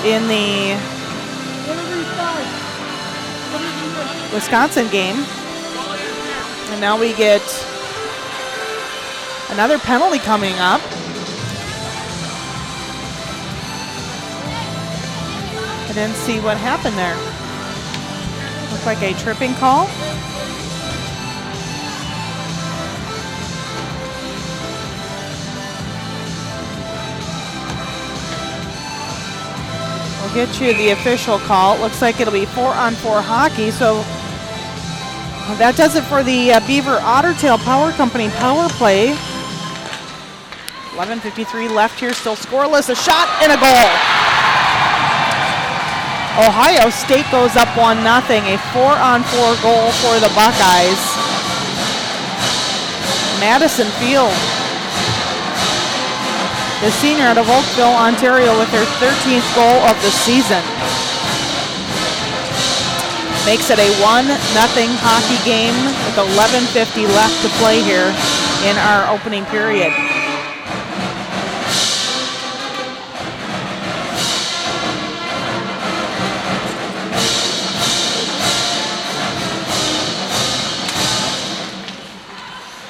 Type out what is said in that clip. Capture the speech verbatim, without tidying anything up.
in the Wisconsin game. And now we get another penalty coming up. I didn't see what happened there. Looks like a tripping call. We'll get you the official call. It looks like it'll be four on four hockey. So that does it for the uh, Beaver Ottertail Power Company power play. eleven fifty-three left here, still scoreless. A shot and a goal. Ohio State goes up one nothing. A four on four goal for the Buckeyes. Madison Field, the senior out of Oakville, Ontario, with her thirteenth goal of the season. Makes it a one nothing hockey game with eleven fifty left to play here in our opening period.